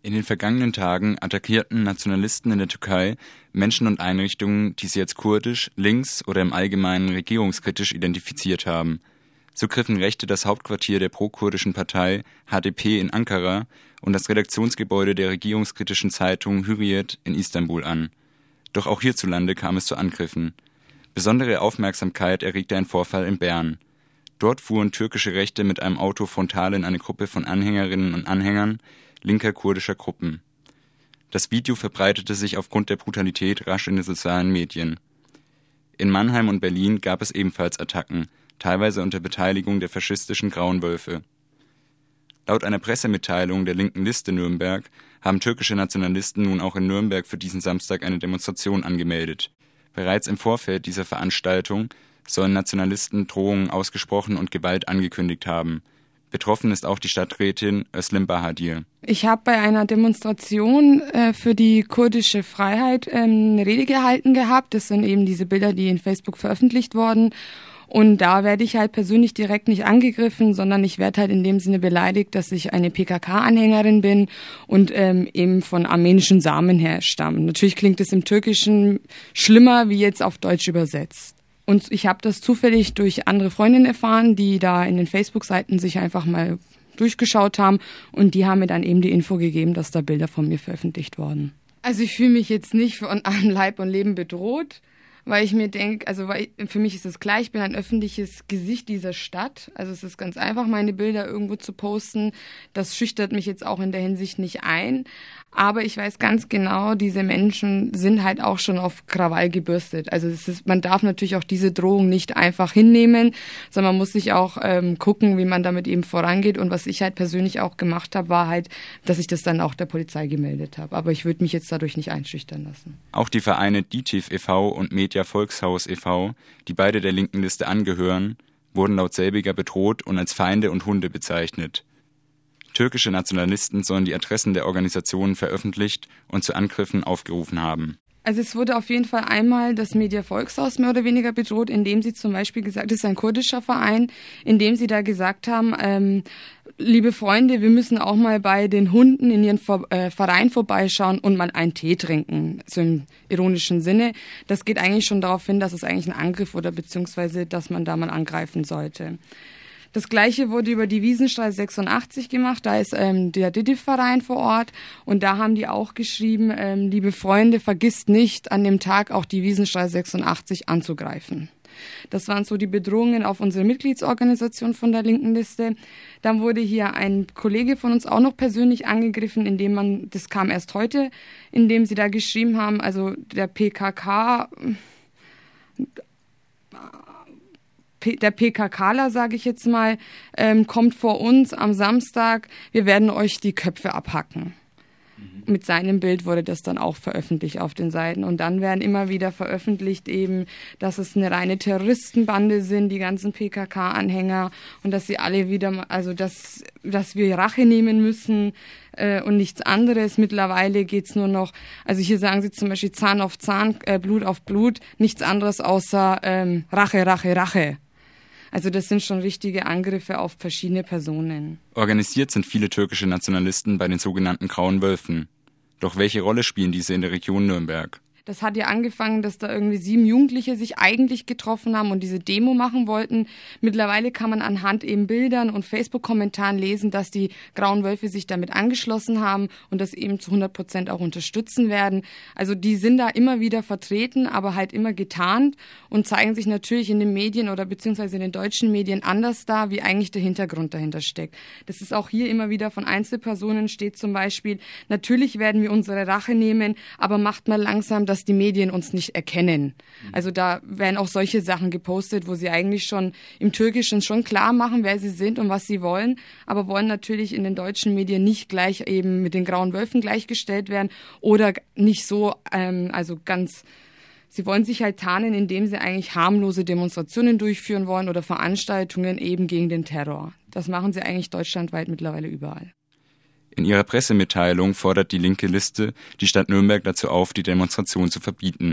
In den vergangenen Tagen attackierten Nationalisten in der Türkei Menschen und Einrichtungen, die sie als kurdisch, links oder im Allgemeinen regierungskritisch identifiziert haben. So griffen Rechte das Hauptquartier der pro-kurdischen Partei HDP in Ankara und das Redaktionsgebäude der regierungskritischen Zeitung Hürriyet in Istanbul an. Doch auch hierzulande kam es zu Angriffen. Besondere Aufmerksamkeit erregte ein Vorfall in Bern. Dort fuhren türkische Rechte mit einem Auto frontal in eine Gruppe von Anhängerinnen und Anhängern linker kurdischer Gruppen. Das Video verbreitete sich aufgrund der Brutalität rasch in den sozialen Medien. In Mannheim und Berlin gab es ebenfalls Attacken, teilweise unter Beteiligung der faschistischen Grauen Wölfe. Laut einer Pressemitteilung der linken Liste Nürnberg haben türkische Nationalisten nun auch in Nürnberg für diesen Samstag eine Demonstration angemeldet. Bereits im Vorfeld dieser Veranstaltung sollen Nationalisten Drohungen ausgesprochen und Gewalt angekündigt haben. Betroffen ist auch die Stadträtin Özlem Bahadir. Ich habe bei einer Demonstration für die kurdische Freiheit eine Rede gehalten gehabt. Das sind eben diese Bilder, die in Facebook veröffentlicht wurden. Und da werde ich halt persönlich direkt nicht angegriffen, sondern ich werde halt in dem Sinne beleidigt, dass ich eine PKK-Anhängerin bin und eben von armenischen Samen her stamme. Natürlich klingt es im Türkischen schlimmer, wie jetzt auf Deutsch übersetzt. Und ich habe das zufällig durch andere Freundinnen erfahren, die da in den Facebook-Seiten sich einfach mal durchgeschaut haben und die haben mir dann eben die Info gegeben, dass da Bilder von mir veröffentlicht wurden. Also ich fühle mich jetzt nicht von allem Leib und Leben bedroht, weil ich mir denke, für mich ist es klar, ich bin ein öffentliches Gesicht dieser Stadt. Also es ist ganz einfach, meine Bilder irgendwo zu posten. Das schüchtert mich jetzt auch in der Hinsicht nicht ein. Aber ich weiß ganz genau, diese Menschen sind halt auch schon auf Krawall gebürstet. Also man darf natürlich auch diese Drohung nicht einfach hinnehmen, sondern man muss sich auch gucken, wie man damit eben vorangeht. Und was ich halt persönlich auch gemacht habe, war halt, dass ich das dann auch der Polizei gemeldet habe. Aber ich würde mich jetzt dadurch nicht einschüchtern lassen. Auch die Vereine DITIV e.V. und Media Volkshaus e.V., die beide der linken Liste angehören, wurden laut selbiger bedroht und als Feinde und Hunde bezeichnet. Türkische Nationalisten sollen die Adressen der Organisationen veröffentlicht und zu Angriffen aufgerufen haben. Also es wurde auf jeden Fall einmal das Media Volkshaus mehr oder weniger bedroht, indem sie zum Beispiel gesagt, das ist ein kurdischer Verein, indem sie da gesagt haben, liebe Freunde, wir müssen auch mal bei den Hunden in ihren Verein vorbeischauen und mal einen Tee trinken, so im ironischen Sinne. Das geht eigentlich schon darauf hin, dass es eigentlich ein Angriff oder beziehungsweise, dass man da mal angreifen sollte. Das Gleiche wurde über die Wiesenstraße 86 gemacht, da ist der DITIV-Verein vor Ort und da haben die auch geschrieben, liebe Freunde, vergisst nicht, an dem Tag auch die Wiesenstraße 86 anzugreifen. Das waren so die Bedrohungen auf unsere Mitgliedsorganisation von der linken Liste. Dann wurde hier ein Kollege von uns auch noch persönlich angegriffen, das kam erst heute, indem sie da geschrieben haben, also der PKKler, sage ich jetzt mal, kommt vor uns am Samstag, wir werden euch die Köpfe abhacken. Mit seinem Bild wurde das dann auch veröffentlicht auf den Seiten. Und dann werden immer wieder veröffentlicht eben, dass es eine reine Terroristenbande sind, die ganzen PKK-Anhänger und dass sie alle wieder, also dass wir Rache nehmen müssen und nichts anderes. Mittlerweile geht's nur noch, also hier sagen sie zum Beispiel Zahn auf Zahn, Blut auf Blut, nichts anderes außer Rache, Rache, Rache. Also das sind schon richtige Angriffe auf verschiedene Personen. Organisiert sind viele türkische Nationalisten bei den sogenannten Grauen Wölfen. Doch welche Rolle spielen diese in der Region Nürnberg? Das hat ja angefangen, dass da irgendwie 7 Jugendliche sich eigentlich getroffen haben und diese Demo machen wollten. Mittlerweile kann man anhand eben Bildern und Facebook-Kommentaren lesen, dass die Grauen Wölfe sich damit angeschlossen haben und das eben zu 100% auch unterstützen werden. Also die sind da immer wieder vertreten, aber halt immer getarnt und zeigen sich natürlich in den Medien oder beziehungsweise in den deutschen Medien anders dar, wie eigentlich der Hintergrund dahinter steckt. Das ist auch hier immer wieder von Einzelpersonen steht zum Beispiel, natürlich werden wir unsere Rache nehmen, aber macht mal langsam, dass die Medien uns nicht erkennen. Also da werden auch solche Sachen gepostet, wo sie eigentlich schon im Türkischen schon klar machen, wer sie sind und was sie wollen, aber wollen natürlich in den deutschen Medien nicht gleich eben mit den Grauen Wölfen gleichgestellt werden oder nicht so, sie wollen sich halt tarnen, indem sie eigentlich harmlose Demonstrationen durchführen wollen oder Veranstaltungen eben gegen den Terror. Das machen sie eigentlich deutschlandweit mittlerweile überall. In ihrer Pressemitteilung fordert die linke Liste die Stadt Nürnberg dazu auf, die Demonstration zu verbieten.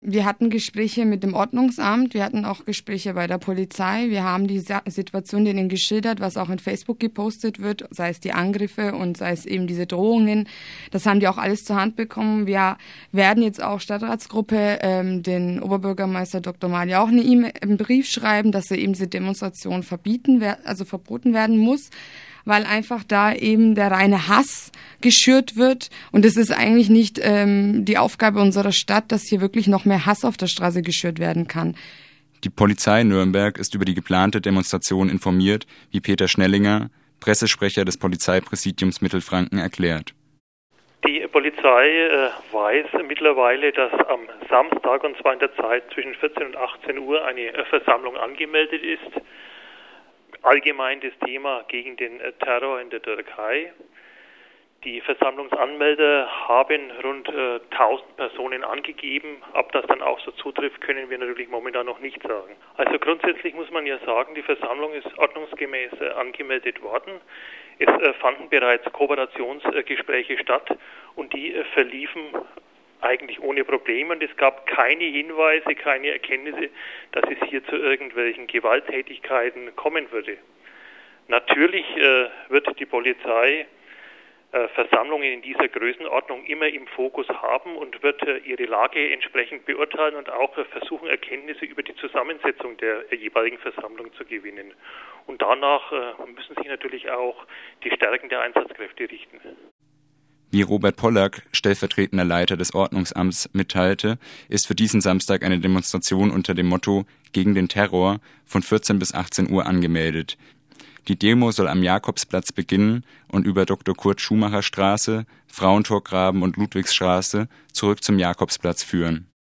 Wir hatten Gespräche mit dem Ordnungsamt, wir hatten auch Gespräche bei der Polizei. Wir haben die Situation denen geschildert, was auch in Facebook gepostet wird, sei es die Angriffe und sei es eben diese Drohungen. Das haben die auch alles zur Hand bekommen. Wir werden jetzt auch Stadtratsgruppe den Oberbürgermeister Dr. Mali auch einen Brief schreiben, dass er eben diese Demonstration verboten werden muss, weil einfach da eben der reine Hass geschürt wird. Und es ist eigentlich nicht die Aufgabe unserer Stadt, dass hier wirklich noch mehr Hass auf der Straße geschürt werden kann. Die Polizei Nürnberg ist über die geplante Demonstration informiert, wie Peter Schnellinger, Pressesprecher des Polizeipräsidiums Mittelfranken, erklärt. Die Polizei weiß mittlerweile, dass am Samstag, und zwar in der Zeit zwischen 14 und 18 Uhr, eine Versammlung angemeldet ist. Allgemein das Thema gegen den Terror in der Türkei. Die Versammlungsanmelder haben rund 1000 Personen angegeben. Ob das dann auch so zutrifft, können wir natürlich momentan noch nicht sagen. Also grundsätzlich muss man ja sagen, die Versammlung ist ordnungsgemäß angemeldet worden. Es fanden bereits Kooperationsgespräche statt und die verliefen eigentlich ohne Probleme, und es gab keine Hinweise, keine Erkenntnisse, dass es hier zu irgendwelchen Gewalttätigkeiten kommen würde. Natürlich wird die Polizei Versammlungen in dieser Größenordnung immer im Fokus haben und wird ihre Lage entsprechend beurteilen und auch versuchen, Erkenntnisse über die Zusammensetzung der jeweiligen Versammlung zu gewinnen. Und danach müssen sich natürlich auch die Stärken der Einsatzkräfte richten. Wie Robert Pollack, stellvertretender Leiter des Ordnungsamts, mitteilte, ist für diesen Samstag eine Demonstration unter dem Motto »Gegen den Terror« von 14 bis 18 Uhr angemeldet. Die Demo soll am Jakobsplatz beginnen und über Dr. Kurt-Schumacher-Straße, Frauentorgraben und Ludwigsstraße zurück zum Jakobsplatz führen.